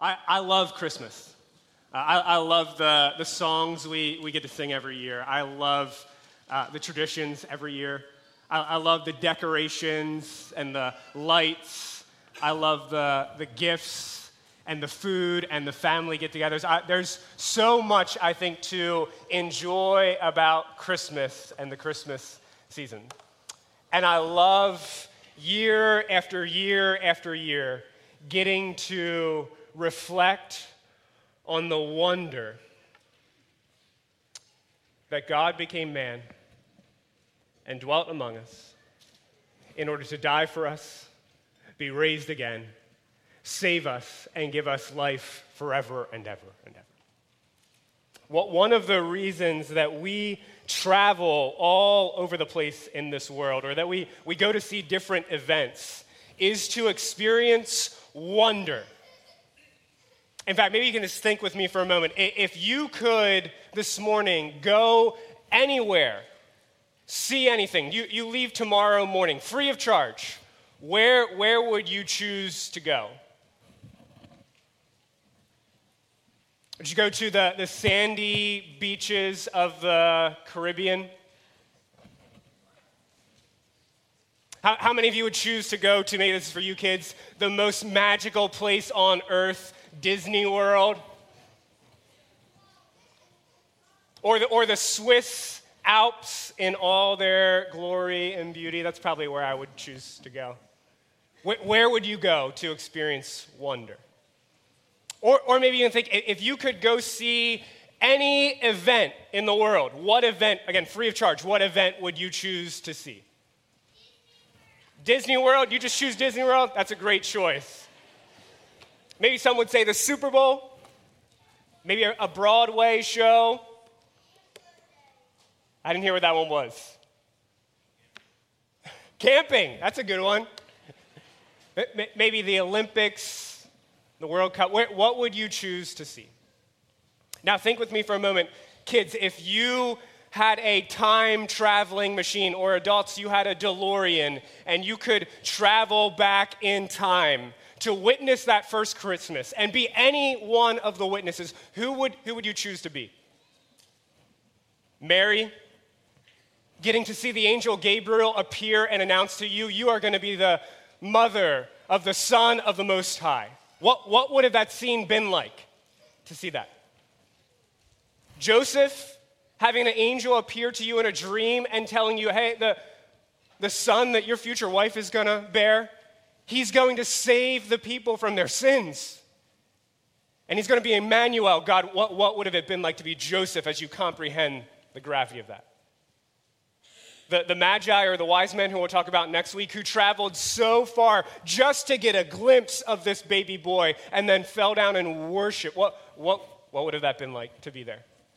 I love Christmas. I love the songs we get to sing every year. I love the traditions every year. I love the decorations and the lights. I love the gifts and the food and the family get-togethers. There's so much, I think, to enjoy about Christmas and the Christmas season. And I love year after year after year getting to reflect on the wonder that God became man and dwelt among us in order to die for us, be raised again, save us, and give us life forever and ever and ever. One of the reasons that we travel all over the place in this world, or that we go to see different events, is to experience wonder. In fact, maybe you can just think with me for a moment. If you could this morning go anywhere, see anything, you leave tomorrow morning free of charge, where would you choose to go? Would you go to the sandy beaches of the Caribbean? How many of you would choose to go to, maybe this is for you kids, the most magical place on earth, Disney World? Or the Swiss Alps in all their glory and beauty? That's probably where I would choose to go. Where would you go to experience wonder? Or maybe you can think, if you could go see any event in the world, what event, again, free of charge, what event would you choose to see? Disney World? You just choose Disney World? That's a great choice. Maybe some would say the Super Bowl. Maybe a Broadway show. I didn't hear what that one was. Camping, that's a good one. Maybe the Olympics, the World Cup. What would you choose to see? Now think with me for a moment. Kids, if you had a time-traveling machine, or adults, you had a DeLorean, and you could travel back in time to witness that first Christmas and be any one of the witnesses, who would you choose to be? Mary, getting to see the angel Gabriel appear and announce to you, you are going to be the mother of the Son of the Most High. What would have that scene been like to see that? Joseph, having an angel appear to you in a dream and telling you, hey, the son that your future wife is going to bear, he's going to save the people from their sins. And he's going to be Emmanuel. God, what would have it been like to be Joseph as you comprehend the gravity of that? The Magi, or the wise men who we'll talk about next week, who traveled so far just to get a glimpse of this baby boy and then fell down and worship. What would have that been like to be there?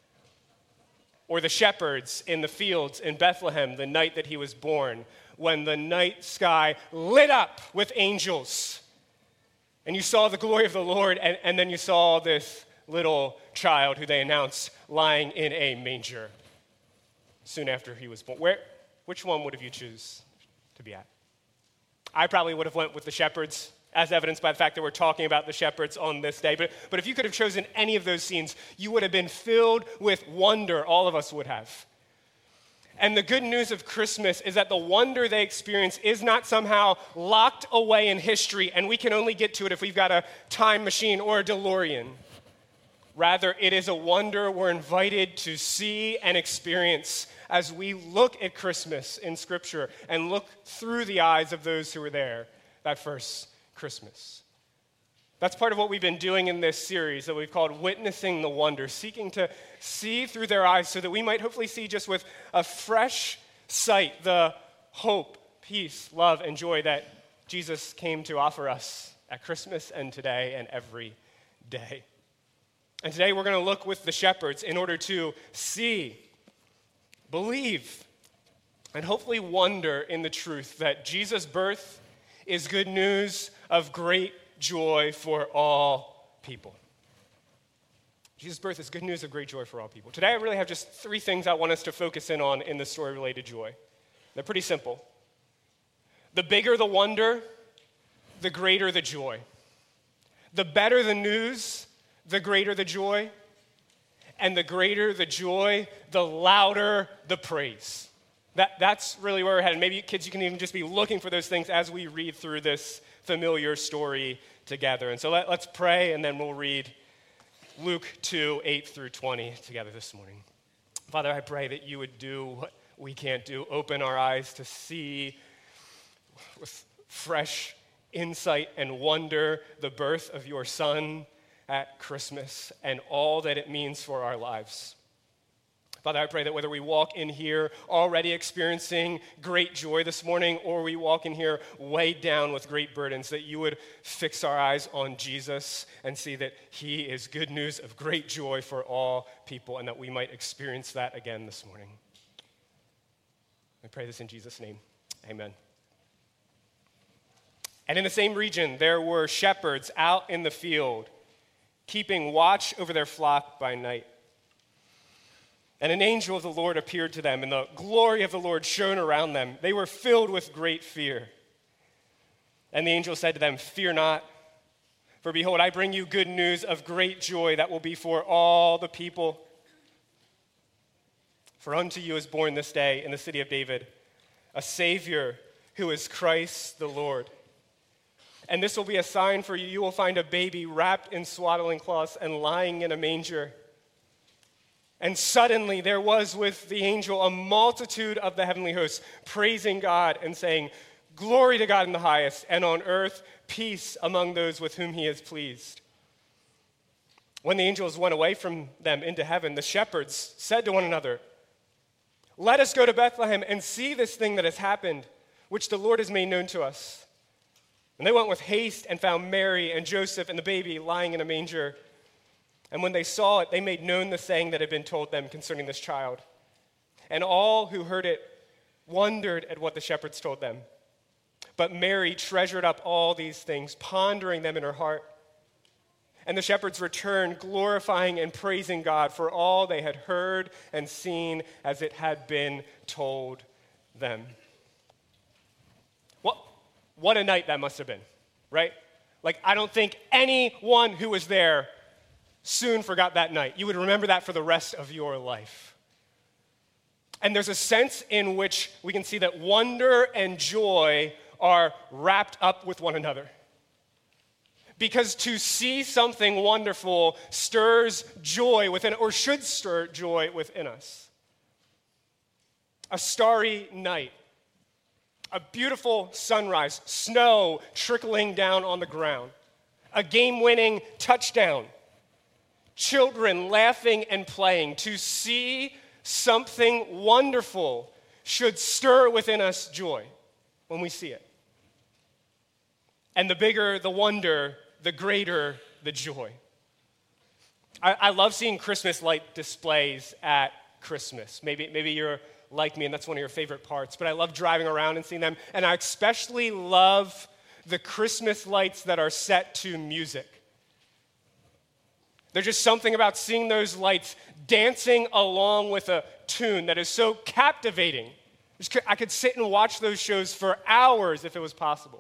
Or the shepherds in the fields in Bethlehem the night that he was born, when the night sky lit up with angels. And you saw the glory of the Lord, and then you saw this little child who they announced lying in a manger soon after he was born. Which one would have you choose to be at? I probably would have went with the shepherds, as evidenced by the fact that we're talking about the shepherds on this day. But if you could have chosen any of those scenes, you would have been filled with wonder. All of us would have. And the good news of Christmas is that the wonder they experience is not somehow locked away in history, and we can only get to it if we've got a time machine or a DeLorean. Rather, it is a wonder we're invited to see and experience as we look at Christmas in Scripture and look through the eyes of those who were there that first Christmas. That's part of what we've been doing in this series that we've called Witnessing the Wonder, seeking to see through their eyes so that we might hopefully see just with a fresh sight the hope, peace, love, and joy that Jesus came to offer us at Christmas and today and every day. And today we're going to look with the shepherds in order to see, believe, and hopefully wonder in the truth that Jesus' birth is good news of great joy for all people. Jesus' birth is good news of great joy for all people. Today I really have just three things I want us to focus in on in the story related to joy. They're pretty simple. The bigger the wonder, the greater the joy. The better the news, the greater the joy. And the greater the joy, the louder the praise. That's really where we're headed. Maybe kids, you can even just be looking for those things as we read through this familiar story together. And so let's pray, and then we'll read Luke 2, 8 through 20 together this morning. Father, I pray that you would do what we can't do. Open our eyes to see with fresh insight and wonder the birth of your Son at Christmas and all that it means for our lives. Father, I pray that whether we walk in here already experiencing great joy this morning, or we walk in here weighed down with great burdens, that you would fix our eyes on Jesus and see that he is good news of great joy for all people, and that we might experience that again this morning. I pray this in Jesus' name. Amen. And in the same region, there were shepherds out in the field, keeping watch over their flock by night. And an angel of the Lord appeared to them, and the glory of the Lord shone around them. They were filled with great fear. And the angel said to them, "Fear not, for behold, I bring you good news of great joy that will be for all the people. For unto you is born this day in the city of David a Savior who is Christ the Lord. And this will be a sign for you. You will find a baby wrapped in swaddling cloths and lying in a manger." And suddenly there was with the angel a multitude of the heavenly hosts, praising God and saying, "Glory to God in the highest, and on earth peace among those with whom he is pleased." When the angels went away from them into heaven, the shepherds said to one another, "Let us go to Bethlehem and see this thing that has happened, which the Lord has made known to us." And they went with haste and found Mary and Joseph and the baby lying in a manger. And when they saw it, they made known the saying that had been told them concerning this child. And all who heard it wondered at what the shepherds told them. But Mary treasured up all these things, pondering them in her heart. And the shepherds returned, glorifying and praising God for all they had heard and seen as it had been told them. What a night that must have been, right? Like, I don't think anyone who was there soon forgot that night. You would remember that for the rest of your life. And there's a sense in which we can see that wonder and joy are wrapped up with one another. Because to see something wonderful stirs joy within, or should stir joy within us. A starry night, a beautiful sunrise, snow trickling down on the ground, a game-winning touchdown, children laughing and playing. To see something wonderful should stir within us joy when we see it. And the bigger the wonder, the greater the joy. I love seeing Christmas light displays at Christmas. Maybe you're like me and that's one of your favorite parts, but I love driving around and seeing them. And I especially love the Christmas lights that are set to music. There's just something about seeing those lights dancing along with a tune that is so captivating. I could sit and watch those shows for hours if it was possible.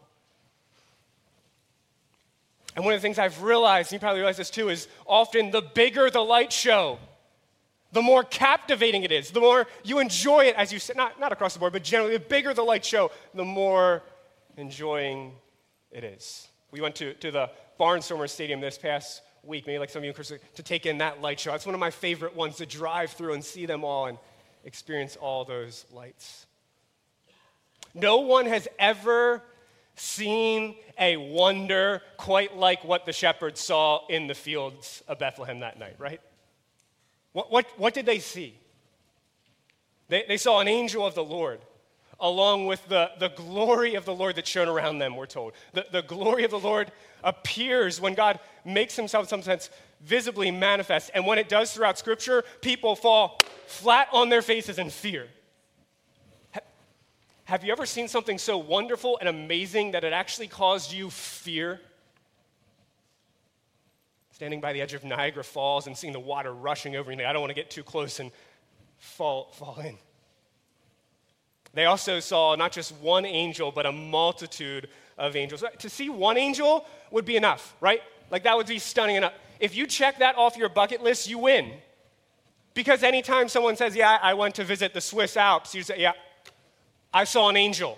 And one of the things I've realized, and you probably realize this too, is often the bigger the light show, the more captivating it is, the more you enjoy it as you sit, not across the board, but generally, the bigger the light show, the more enjoying it is. We went to the Barnstormers Stadium this past week, maybe like some of you, Chris, to take in that light show. It's one of my favorite ones to drive through and see them all and experience all those lights. No one has ever seen a wonder quite like what the shepherds saw in the fields of Bethlehem that night, right? What did they see? They saw an angel of the Lord, along with the glory of the Lord that shone around them, we're told. The glory of the Lord appears when God makes himself, in some sense, visibly manifest. And when it does throughout Scripture, people fall flat on their faces in fear. Have you ever seen something so wonderful and amazing that it actually caused you fear? Standing by the edge of Niagara Falls and seeing the water rushing over you, I don't want to get too close and fall in. They also saw not just one angel, but a multitude of angels. To see one angel would be enough, right? Like, that would be stunning enough. If you check that off your bucket list, you win. Because anytime someone says, yeah, I went to visit the Swiss Alps, you say, yeah, I saw an angel.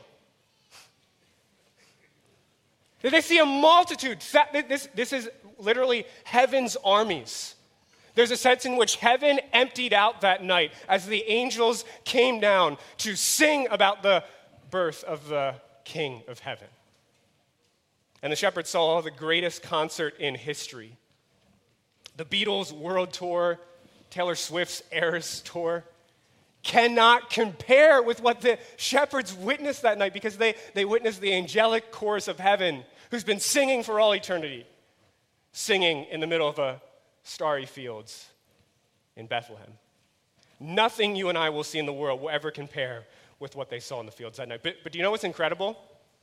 Did they see a multitude? This is literally heaven's armies. There's a sense in which heaven emptied out that night as the angels came down to sing about the birth of the King of heaven. And the shepherds saw the greatest concert in history. The Beatles' world tour, Taylor Swift's Eras tour, cannot compare with what the shepherds witnessed that night, because they witnessed the angelic chorus of heaven who's been singing for all eternity, singing in the middle of a starry fields in Bethlehem. Nothing you and I will see in the world will ever compare with what they saw in the fields that night. But do you know what's incredible?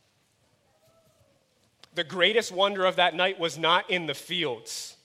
The greatest wonder of that night was not in the fields.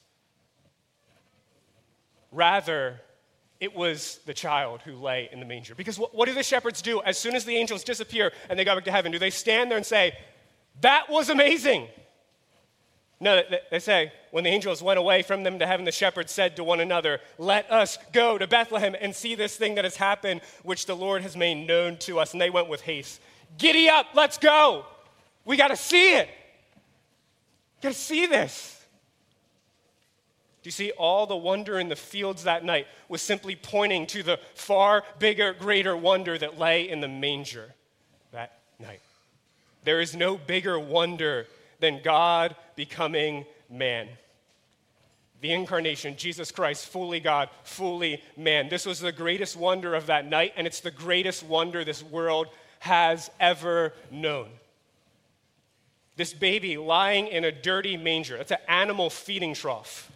Rather, it was the child who lay in the manger. Because what do the shepherds do as soon as the angels disappear and they go back to heaven? Do they stand there and say, that was amazing? No, they say, when the angels went away from them to heaven, the shepherds said to one another, let us go to Bethlehem and see this thing that has happened, which the Lord has made known to us. And they went with haste. Giddy up, let's go. We got to see it. Got to see this. Do you see, all the wonder in the fields that night was simply pointing to the far bigger, greater wonder that lay in the manger that night. There is no bigger wonder than God becoming man. The incarnation, Jesus Christ, fully God, fully man. This was the greatest wonder of that night, and it's the greatest wonder this world has ever known. This baby lying in a dirty manger, that's an animal feeding trough,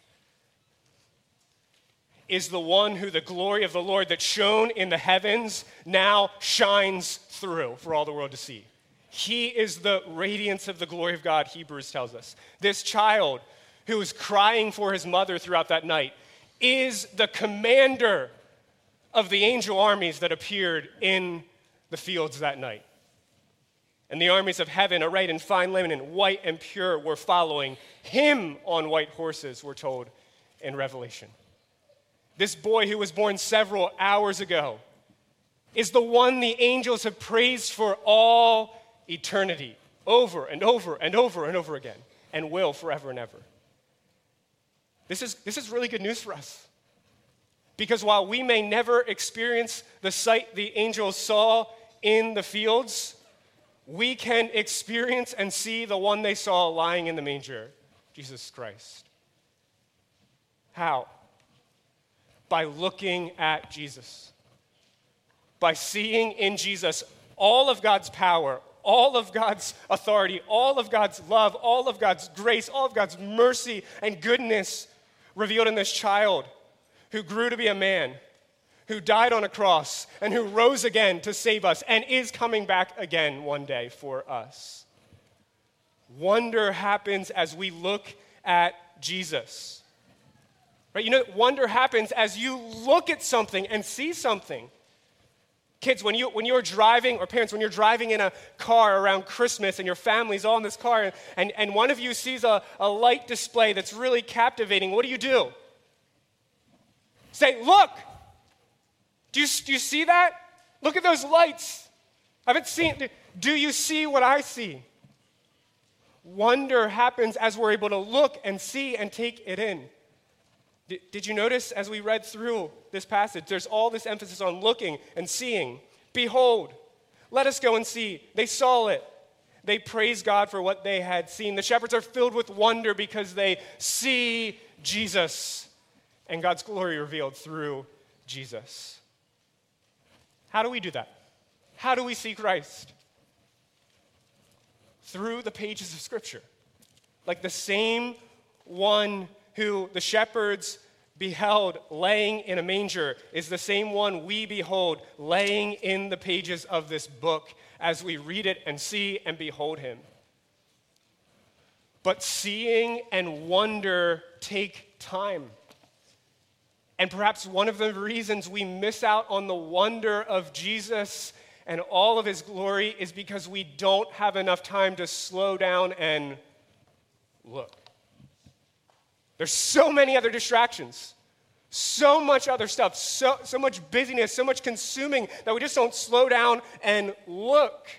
is the one who the glory of the Lord that shone in the heavens now shines through for all the world to see. He is the radiance of the glory of God, Hebrews tells us. This child who was crying for his mother throughout that night is the commander of the angel armies that appeared in the fields that night. And the armies of heaven, arrayed in fine linen, white and pure, were following him on white horses, we're told in Revelation. This boy who was born several hours ago is the one the angels have praised for all eternity, over and over and over and over again, and will forever and ever. This is really good news for us. Because while we may never experience the sight the angels saw in the fields, we can experience and see the one they saw lying in the manger, Jesus Christ. How? By looking at Jesus. By seeing in Jesus all of God's power, all of God's authority, all of God's love, all of God's grace, all of God's mercy and goodness revealed in this child who grew to be a man, who died on a cross, and who rose again to save us and is coming back again one day for us. Wonder happens as we look at Jesus. Right? You know, wonder happens as you look at something and see something. Kids, when you're driving, or parents, when you're driving in a car around Christmas and your family's all in this car, and one of you sees a light display that's really captivating, what do? Say, look! Do you see that? Look at those lights. I haven't seen. Do you see what I see? Wonder happens as we're able to look and see and take it in. Did you notice as we read through this passage, there's all this emphasis on looking and seeing. Behold, let us go and see. They saw it. They praised God for what they had seen. The shepherds are filled with wonder because they see Jesus and God's glory revealed through Jesus. How do we do that? How do we see Christ? Through the pages of Scripture. Like the same one who the shepherds beheld laying in a manger is the same one we behold laying in the pages of this book as we read it and see and behold him. But seeing and wonder take time. And perhaps one of the reasons we miss out on the wonder of Jesus and all of his glory is because we don't have enough time to slow down and look. There's so many other distractions, so much other stuff, so much busyness, so much consuming that we just don't slow down and look.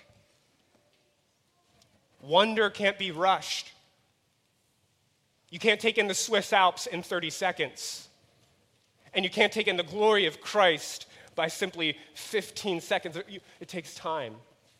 Wonder can't be rushed. You can't take in the Swiss Alps in 30 seconds. And you can't take in the glory of Christ by simply 15 seconds. It takes time.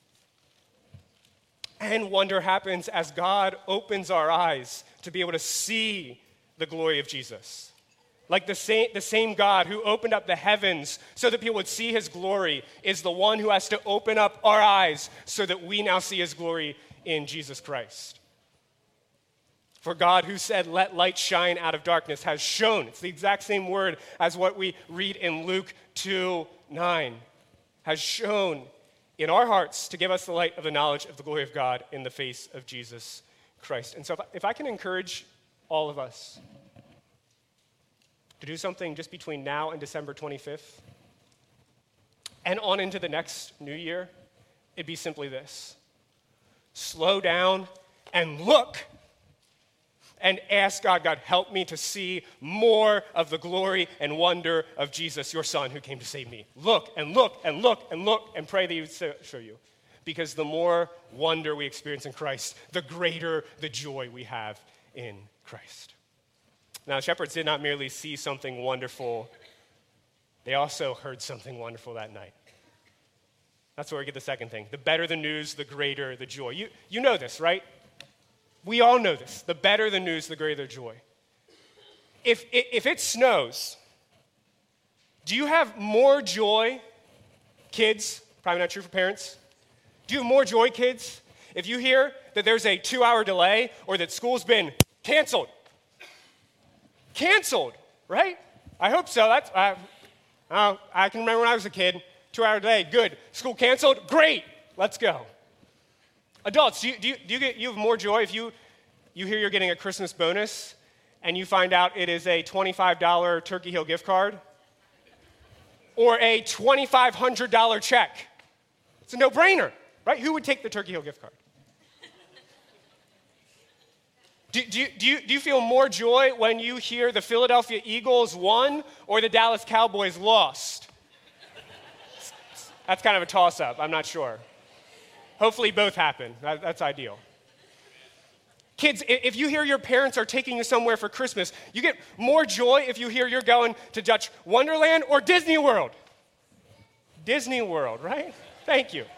And wonder happens as God opens our eyes to be able to see the glory of Jesus. Like the same God who opened up the heavens so that people would see his glory is the one who has to open up our eyes so that we now see his glory in Jesus Christ. For God who said, "Let light shine out of darkness," has shown, it's the exact same word as what we read in Luke 2:9, has shown in our hearts to give us the light of the knowledge of the glory of God in the face of Jesus Christ. And so if I can encourage all of us to do something just between now and December 25th and on into the next new year, it'd be simply this. Slow down and look and ask God, "God, help me to see more of the glory and wonder of Jesus, your son who came to save me." Look and look and look and look and pray that he would show you. Because the more wonder we experience in Christ, the greater the joy we have in Christ. Now, the shepherds did not merely see something wonderful, they also heard something wonderful that night. That's where we get the second thing. The better the news, the greater the joy. You know this, right? We all know this. The better the news, the greater the joy. If it snows, do you have more joy, kids? Probably not true for parents. Do you have more joy, kids, if you hear that there's a 2-hour delay or that school's been canceled? Canceled, right? I hope so. I can remember when I was a kid, 2-hour delay, good. School canceled, great, let's go. Adults, do you have more joy if you hear you're getting a Christmas bonus and you find out it is a $25 Turkey Hill gift card or a $2,500 check? It's a no-brainer, right? Who would take the Turkey Hill gift card? Do you feel more joy when you hear the Philadelphia Eagles won or the Dallas Cowboys lost? That's kind of a toss-up. I'm not sure. Hopefully both happen. That's ideal. Kids, if you hear your parents are taking you somewhere for Christmas, you get more joy if you hear you're going to Dutch Wonderland or Disney World. Disney World, right? Thank you.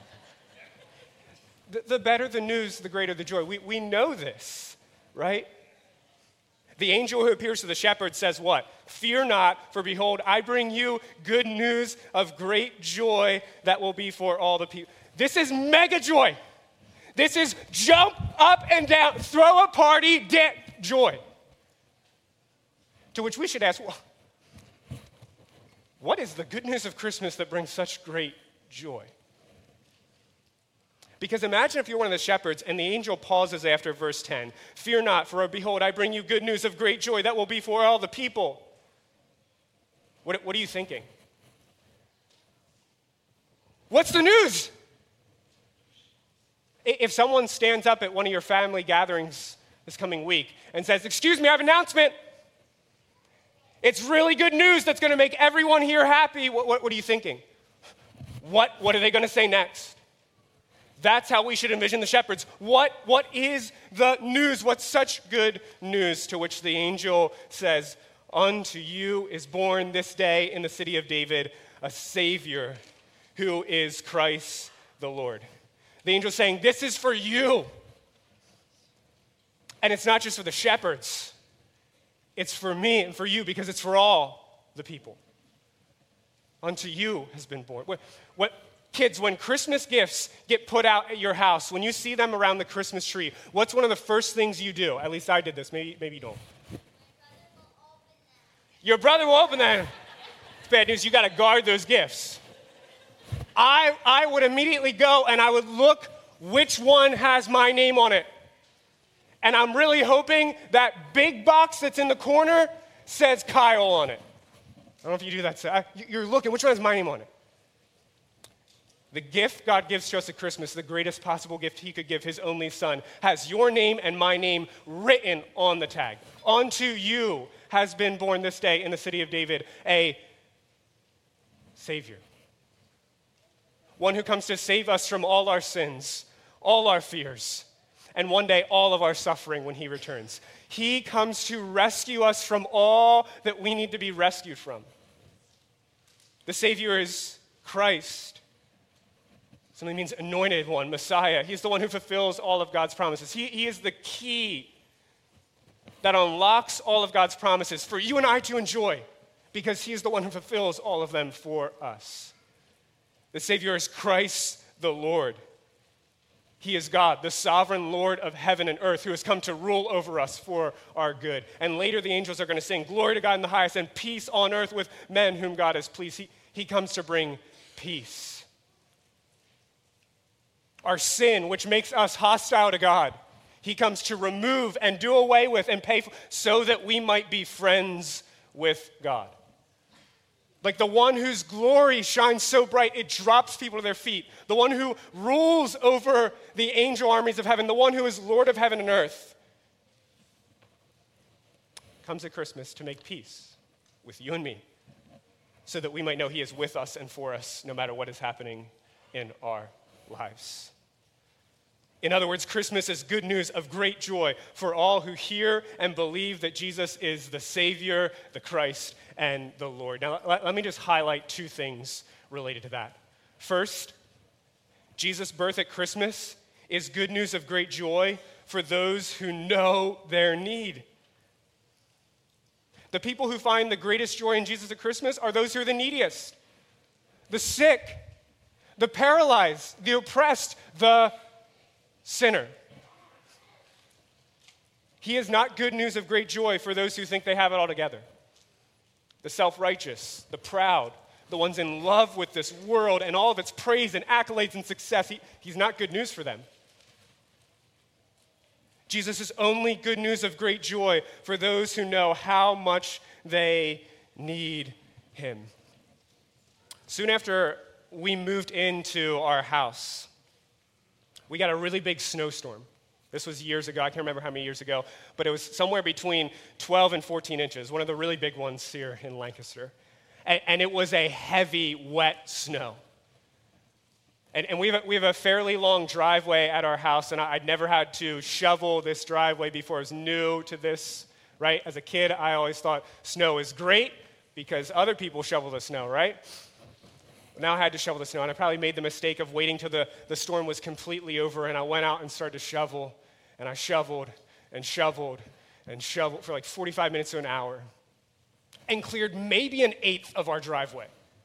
The better the news, the greater the joy. We know this, right? The angel who appears to the shepherds says what? "Fear not, for behold, I bring you good news of great joy that will be for all the people." This is mega joy. This is jump up and down, throw a party, joy. To which we should ask, well, what is the good news of Christmas that brings such great joy? Because imagine if you're one of the shepherds and the angel pauses after verse 10. "Fear not, for behold, I bring you good news of great joy that will be for all the people." What are you thinking? What's the news? If someone stands up at one of your family gatherings this coming week and says, "Excuse me, I have an announcement. It's really good news that's going to make everyone here happy," what are you thinking? What are they going to say next? That's how we should envision the shepherds. What is the news? What's such good news? To which the angel says, "Unto you is born this day in the city of David a Savior who is Christ the Lord." The angel is saying, this is for you. And it's not just for the shepherds. It's for me and for you because it's for all the people. Unto you has been born. Kids, when Christmas gifts get put out at your house, when you see them around the Christmas tree, what's one of the first things you do? At least I did this. Maybe you don't. Your brother will open that. It's bad news. You got to guard those gifts. I would immediately go and I would look which one has my name on it. And I'm really hoping that big box that's in the corner says Kyle on it. I don't know if you do that. You're looking, which one has my name on it? The gift God gives to us at Christmas, the greatest possible gift he could give, his only son, has your name and my name written on the tag. Unto you has been born this day in the city of David a Savior. One who comes to save us from all our sins, all our fears, and one day all of our suffering when he returns. He comes to rescue us from all that we need to be rescued from. The Savior is Christ. Something means anointed one, Messiah. He's the one who fulfills all of God's promises. He is the key that unlocks all of God's promises for you and I to enjoy, because he is the one who fulfills all of them for us. The Savior is Christ the Lord. He is God, the sovereign Lord of heaven and earth, who has come to rule over us for our good. And later the angels are going to sing, "Glory to God in the highest, and peace on earth with men whom God has pleased." He comes to bring peace. Our sin, which makes us hostile to God, he comes to remove and do away with and pay for, so that we might be friends with God. Like the one whose glory shines so bright, it drops people to their feet. The one who rules over the angel armies of heaven, the one who is Lord of heaven and earth, comes at Christmas to make peace with you and me, so that we might know he is with us and for us, no matter what is happening in our lives. In other words, Christmas is good news of great joy for all who hear and believe that Jesus is the Savior, the Christ, and the Lord. Now, let me just highlight two things related to that. First, Jesus' birth at Christmas is good news of great joy for those who know their need. The people who find the greatest joy in Jesus at Christmas are those who are the neediest, the sick, the paralyzed, the oppressed, the sinner. He is not good news of great joy for those who think they have it all together. The self-righteous, the proud, the ones in love with this world and all of its praise and accolades and success, he's not good news for them. Jesus is only good news of great joy for those who know how much they need him. Soon after we moved into our house, we got a really big snowstorm. This was years ago. I can't remember how many years ago, but it was somewhere between 12 and 14 inches, one of the really big ones here in Lancaster. And it was a heavy, wet snow. And we have a fairly long driveway at our house, and I'd never had to shovel this driveway before. I was new to this, right? As a kid, I always thought snow is great because other people shovel the snow, right? Now I had to shovel the snow, and I probably made the mistake of waiting till the storm was completely over, and I went out and started to shovel, and I shoveled and shoveled and shoveled for like 45 minutes to an hour, and cleared maybe an eighth of our driveway.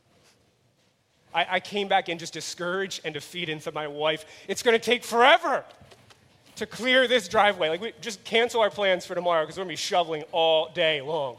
I came back in just discouraged and defeated and said to my wife, "It's going to take forever to clear this driveway. Like, we just cancel our plans for tomorrow because we're going to be shoveling all day long."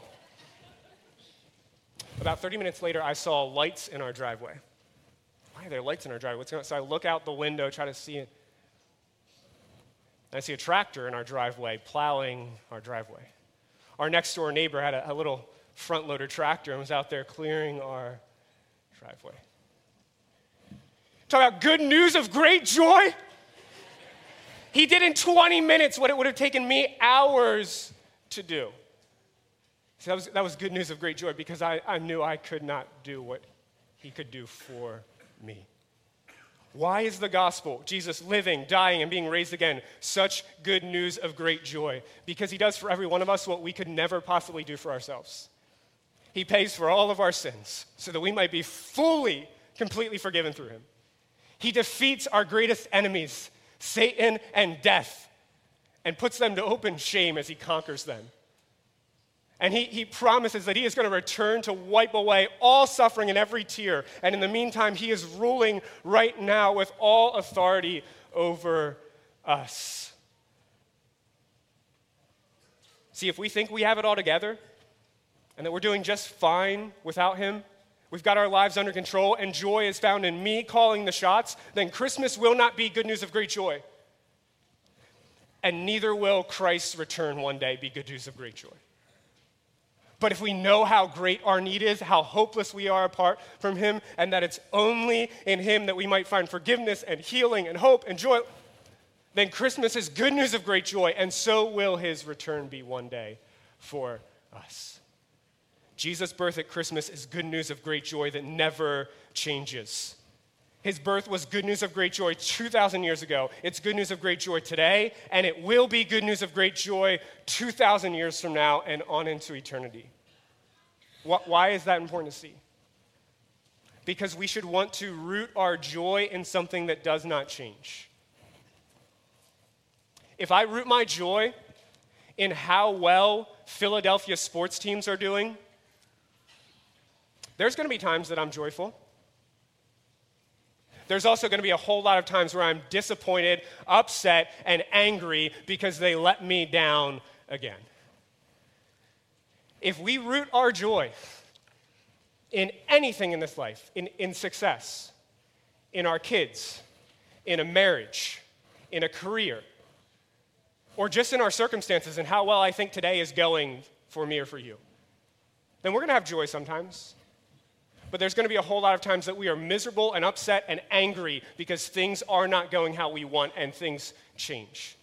About 30 minutes later, I saw lights in our driveway. Why are there lights in our driveway? What's going on? So I look out the window, try to see it. And I see a tractor in our driveway plowing our driveway. Our next door neighbor had a little front loader tractor and was out there clearing our driveway. Talk about good news of great joy. He did in 20 minutes what it would have taken me hours to do. So that was good news of great joy, because I knew I could not do what he could do for me. Why is the gospel, Jesus living, dying, and being raised again, such good news of great joy? Because he does for every one of us what we could never possibly do for ourselves. He pays for all of our sins so that we might be fully, completely forgiven through him. He defeats our greatest enemies, Satan and death, and puts them to open shame as he conquers them. And he promises that he is going to return to wipe away all suffering and every tear. And in the meantime, he is ruling right now with all authority over us. See, if we think we have it all together and that we're doing just fine without him, we've got our lives under control, and joy is found in me calling the shots, then Christmas will not be good news of great joy. And neither will Christ's return one day be good news of great joy. But if we know how great our need is, how hopeless we are apart from him, and that it's only in him that we might find forgiveness and healing and hope and joy, then Christmas is good news of great joy, and so will his return be one day for us. Jesus' birth at Christmas is good news of great joy that never changes. His birth was good news of great joy 2,000 years ago. It's good news of great joy today, and it will be good news of great joy 2,000 years from now and on into eternity. Why is that important to see? Because we should want to root our joy in something that does not change. If I root my joy in how well Philadelphia sports teams are doing, there's going to be times that I'm joyful. There's also going to be a whole lot of times where I'm disappointed, upset, and angry because they let me down again. If we root our joy in anything in this life, in success, in our kids, in a marriage, in a career, or just in our circumstances and how well I think today is going for me or for you, then we're going to have joy sometimes. But there's going to be a whole lot of times that we are miserable and upset and angry because things are not going how we want and things change.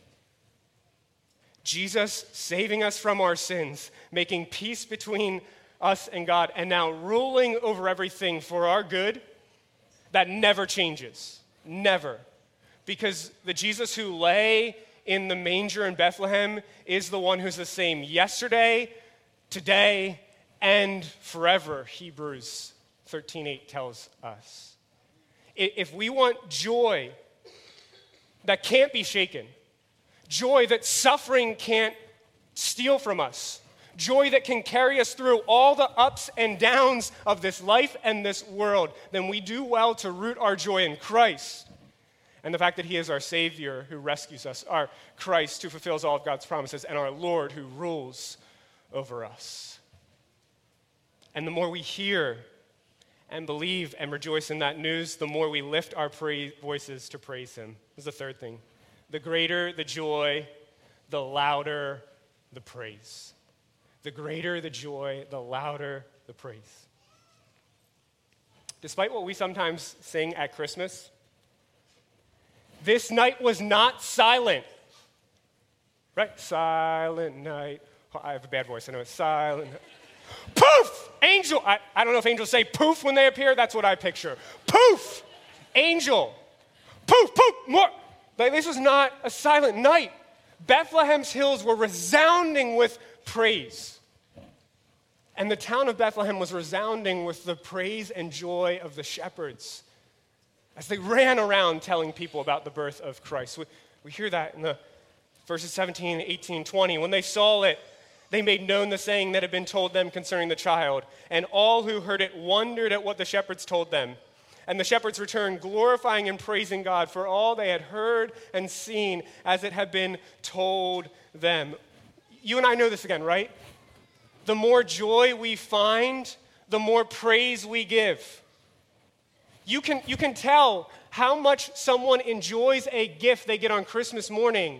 Jesus saving us from our sins, making peace between us and God, and now ruling over everything for our good, that never changes. Never. Because the Jesus who lay in the manger in Bethlehem is the one who's the same yesterday, today, and forever, Hebrews 13:8 tells us. If we want joy that can't be shaken, joy that suffering can't steal from us, joy that can carry us through all the ups and downs of this life and this world, then we do well to root our joy in Christ and the fact that he is our Savior who rescues us, our Christ who fulfills all of God's promises, and our Lord who rules over us. And the more we hear and believe and rejoice in that news, the more we lift our voices to praise him. This is the third thing. The greater the joy, the louder the praise. The greater the joy, the louder the praise. Despite what we sometimes sing at Christmas, this night was not silent. Right? Silent night. Oh, I have a bad voice. I know it's silent. Poof! Angel. I don't know if angels say poof when they appear. That's what I picture. Poof! Angel. Poof, poof, more. Like, this was not a silent night. Bethlehem's hills were resounding with praise. And the town of Bethlehem was resounding with the praise and joy of the shepherds as they ran around telling people about the birth of Christ. We hear that in the verses 17, 18, 20. When they saw it, they made known the saying that had been told them concerning the child. And all who heard it wondered at what the shepherds told them. And the shepherds returned, glorifying and praising God for all they had heard and seen as it had been told them. You and I know this again, right? The more joy we find, the more praise we give. You can tell how much someone enjoys a gift they get on Christmas morning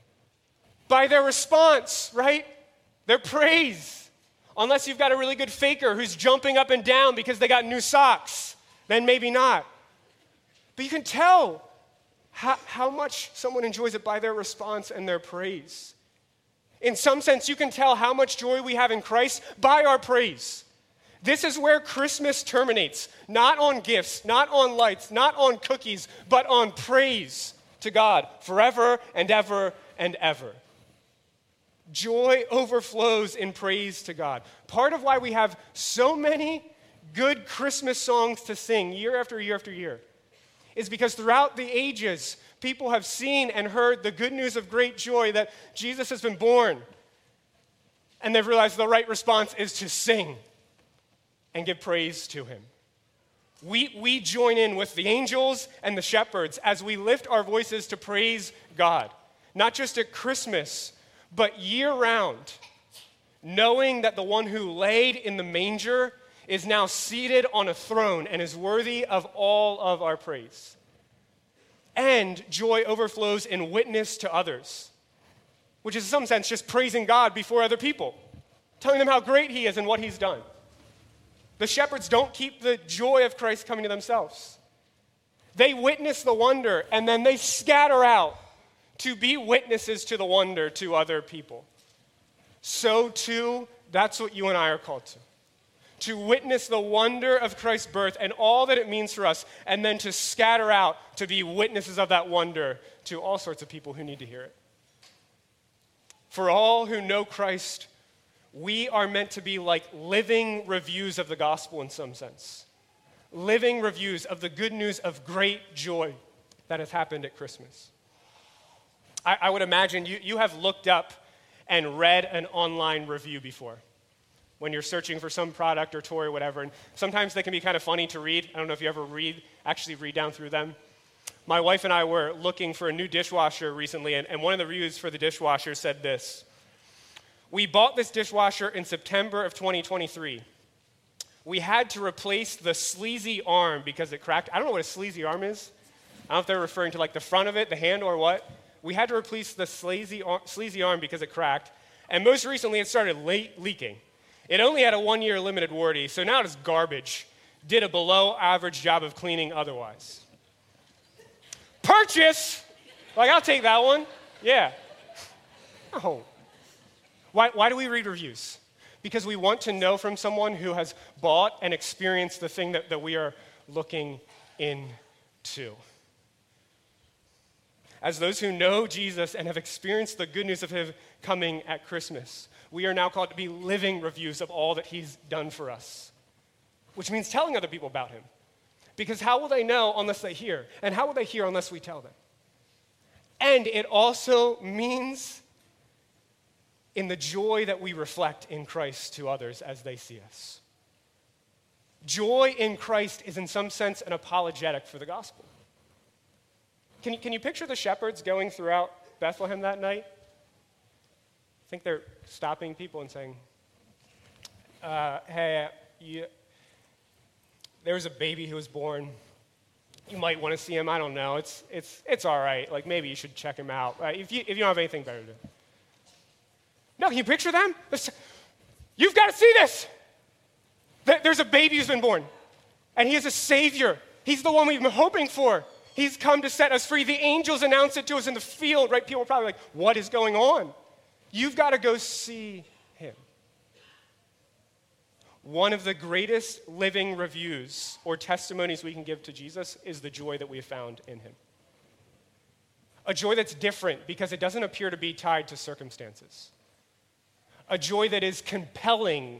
by their response, right? Their praise. Unless you've got a really good faker who's jumping up and down because they got new socks, then maybe not. But you can tell how much someone enjoys it by their response and their praise. In some sense, you can tell how much joy we have in Christ by our praise. This is where Christmas terminates. Not on gifts, not on lights, not on cookies, but on praise to God forever and ever and ever. Joy overflows in praise to God. Part of why we have so many good Christmas songs to sing year after year after year is because throughout the ages, people have seen and heard the good news of great joy that Jesus has been born. And they've realized the right response is to sing and give praise to him. We join in with the angels and the shepherds as we lift our voices to praise God, not just at Christmas, but year-round, knowing that the one who laid in the manger is now seated on a throne and is worthy of all of our praise. And joy overflows in witness to others, which is in some sense just praising God before other people. telling them how great he is and what he's done. The shepherds don't keep the joy of Christ coming to themselves. They witness the wonder, and then they scatter out to be witnesses to the wonder to other people. So too, that's what you and I are called to witness the wonder of Christ's birth and all that it means for us, and then to scatter out to be witnesses of that wonder to all sorts of people who need to hear it. For all who know Christ, we are meant to be like living reviews of the gospel in some sense. Living reviews of the good news of great joy that has happened at Christmas. I would imagine you have looked up and read an online review before when you're searching for some product or toy or whatever. And sometimes they can be kind of funny to read. I don't know if you ever actually read down through them. My wife and I were looking for a new dishwasher recently, and one of the reviews for the dishwasher said this: "We bought this dishwasher in September of 2023. We had to replace the sleazy arm because it cracked." I don't know what a sleazy arm is. I don't know if they're referring to like the front of it, the handle, or what. We had to replace the sleazy arm because it cracked. And most recently, it started leaking. It only had a 1-year limited warranty, so now it's garbage. Did a below average job of cleaning otherwise. Purchase! Like, I'll take that one. Yeah. Oh. Why do we read reviews? Because we want to know from someone who has bought and experienced the thing that we are looking into. As those who know Jesus and have experienced the good news of him coming at Christmas, we are now called to be living reviews of all that he's done for us, which means telling other people about him. Because how will they know unless they hear? And how will they hear unless we tell them? And it also means in the joy that we reflect in Christ to others as they see us. Joy in Christ is in some sense an apologetic for the gospel. Can you picture the shepherds going throughout Bethlehem that night? I think they're stopping people and saying, hey, there was a baby who was born. You might want to see him. I don't know. It's all right. Like, maybe you should check him out. If you don't have anything better to do. No, can you picture them? You've got to see this. There's a baby who's been born, and he is a Savior. He's the one we've been hoping for. He's come to set us free. The angels announce it to us in the field, right? People are probably like, what is going on? You've got to go see him. One of the greatest living reviews or testimonies we can give to Jesus is the joy that we have found in him. A joy that's different because it doesn't appear to be tied to circumstances. A joy that is compelling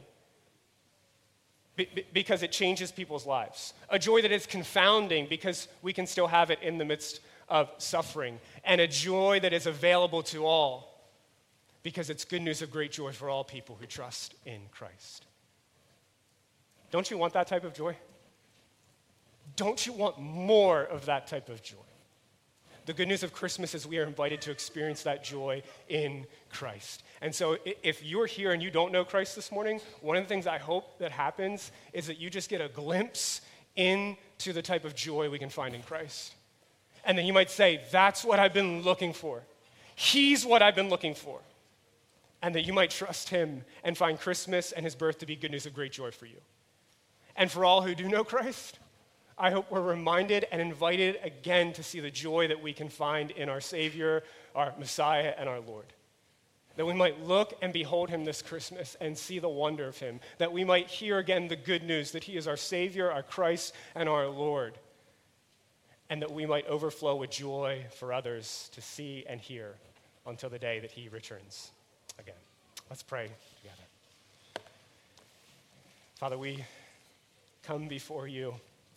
because it changes people's lives. A joy that is confounding because we can still have it in the midst of suffering. And a joy that is available to all because it's good news of great joy for all people who trust in Christ. Don't you want that type of joy? Don't you want more of that type of joy? The good news of Christmas is we are invited to experience that joy in Christ. And so if you're here and you don't know Christ this morning, one of the things I hope that happens is that you just get a glimpse into the type of joy we can find in Christ. And then you might say, that's what I've been looking for. He's what I've been looking for. And that you might trust him and find Christmas and his birth to be good news of great joy for you. And for all who do know Christ, I hope we're reminded and invited again to see the joy that we can find in our Savior, our Messiah, and our Lord. That we might look and behold him this Christmas and see the wonder of him. That we might hear again the good news that he is our Savior, our Christ, and our Lord. And that we might overflow with joy for others to see and hear until the day that he returns again. Let's pray together. Father, we come before you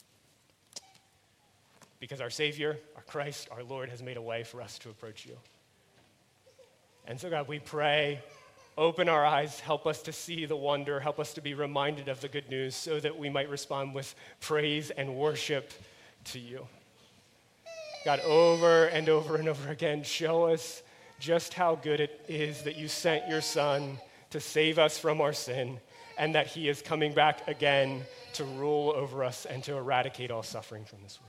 because our Savior, our Christ, our Lord has made a way for us to approach you. And so, God, we pray, open our eyes, help us to see the wonder, help us to be reminded of the good news so that we might respond with praise and worship to you. God, over and over and over again, show us just how good it is that you sent your Son to save us from our sin and that he is coming back again to rule over us and to eradicate all suffering from this world.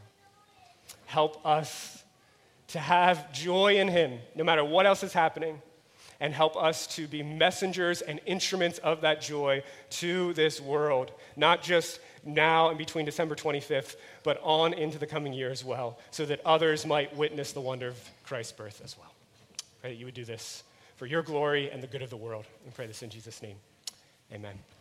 Help us to have joy in him, no matter what else is happening, and help us to be messengers and instruments of that joy to this world, not just now and between December 25th, but on into the coming year as well, so that others might witness the wonder of Christ's birth as well. Pray that you would do this for your glory and the good of the world. We pray this in Jesus' name. Amen.